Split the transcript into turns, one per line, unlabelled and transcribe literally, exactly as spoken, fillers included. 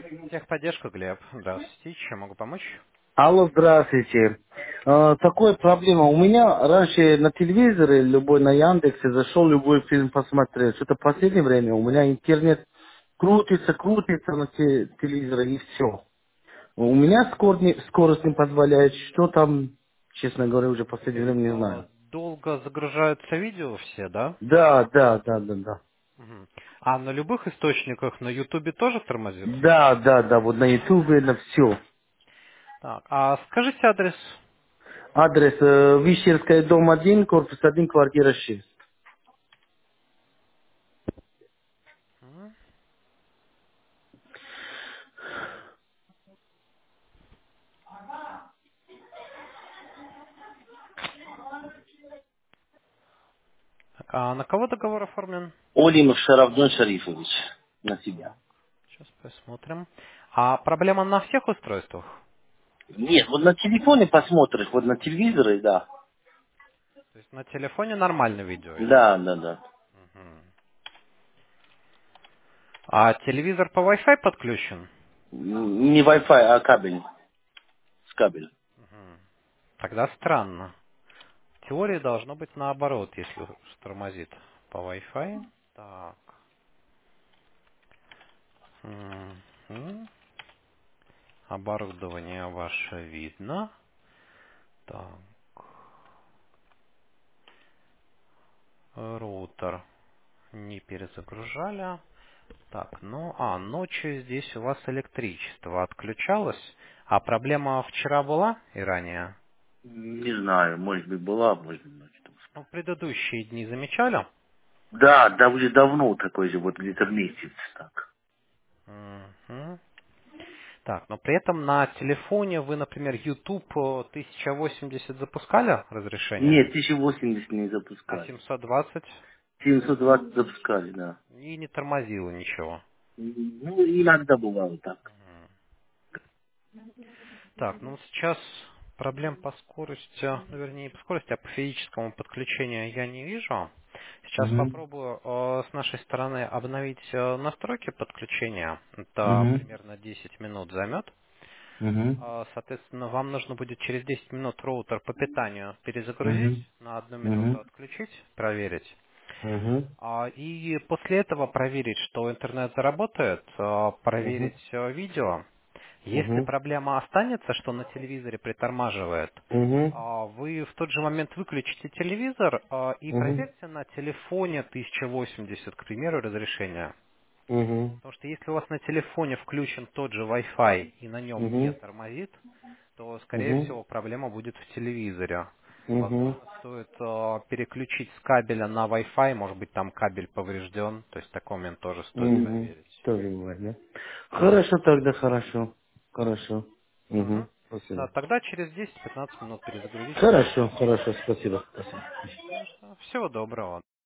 Техподдержка, Глеб. Здравствуйте. Чем могу помочь?
Алло, здравствуйте. Э, такая проблема. У меня раньше на телевизоре, любой на Яндексе, зашел любой фильм посмотреть. Что-то в последнее время у меня интернет крутится, крутится на те- телевизоре и все. У меня скорость не, скорость не позволяет. Что там, честно говоря, уже в последнее время не
Э,
знаю.
Долго загружаются видео все, да?
Да, да, да, да, да.
Мгм. А на любых источниках на Ютубе тоже тормозит?
Да, да, да, вот на Ютубе, на все.
Так, а скажите адрес.
Адрес э, Вищерская, дом один, корпус один, квартира шесть.
Мгм. Так, а на кого договор оформлен?
Олимов Шарафдон Шарифович. На себя.
Так, сейчас посмотрим. А проблема на всех устройствах?
Нет, вот на телефоне посмотришь, вот на телевизоре, да.
То есть на телефоне нормально видео идет?
Да, да, да.
Мгм. А телевизор по Wi-Fi подключен?
М, Не Wi-Fi, а кабель. С кабелем.
Мгм. Тогда странно. В теории должно быть наоборот, если уж тормозит по Wi-Fi. Так. Мгм. Оборудование ваше видно. Так. Роутер не перезагружали. Так, ну, а, ночью здесь у вас электричество отключалось. А проблема вчера была и ранее?
Не знаю, может быть была, может быть ночью.
Ну, предыдущие дни замечали?
Да, да, уже давно такой же, вот где-то месяц так.
Мгм. Так, но при этом на телефоне вы, например, YouTube э, тысяча восемьдесят запускали разрешение,
Нет, тысяча восемьдесят не
а
запускали.
семьсот двадцать
семьсот двадцать запускали, да.
и не тормозило ничего.
Ну, иногда бывало так.
Так, ну вот сейчас проблем по скорости, ну вернее не по скорости, а по физическому подключению я не вижу. Сейчас
Угу.
попробую э, с нашей стороны обновить э, настройки подключения. Это
Угу.
примерно десять минут займет.
Угу.
А, Соответственно, вам нужно будет через десять минут роутер по питанию перезагрузить,
Угу.
на одну минуту
Угу.
отключить, проверить.
Угу.
А, И после этого проверить, что интернет заработает, а,
Угу.
проверить э, видео. Если
Угу.
проблема останется, что на телевизоре притормаживает,
Угу.
а, вы в тот же момент выключите телевизор а, и
Угу.
проверьте на телефоне тысяча восемьдесят, к примеру, разрешение.
Угу.
Потому что если у вас на телефоне включен тот же Wi-Fi и на нем не
Угу.
тормозит, то, скорее
Угу.
всего, проблема будет в телевизоре.
Угу.
Возможно, стоит э, переключить с кабеля на Wi-Fi, может быть, там кабель поврежден, то есть такой момент тоже стоит
Угу.
проверить.
Тоже бывает, да? Хорошо тогда, хорошо. Хорошо. Угу.
Мгм. Да,
Спасибо.
тогда через десять-пятнадцать минут перезагрузите.
Хорошо, хорошо, спасибо. Спасибо.
Всего доброго.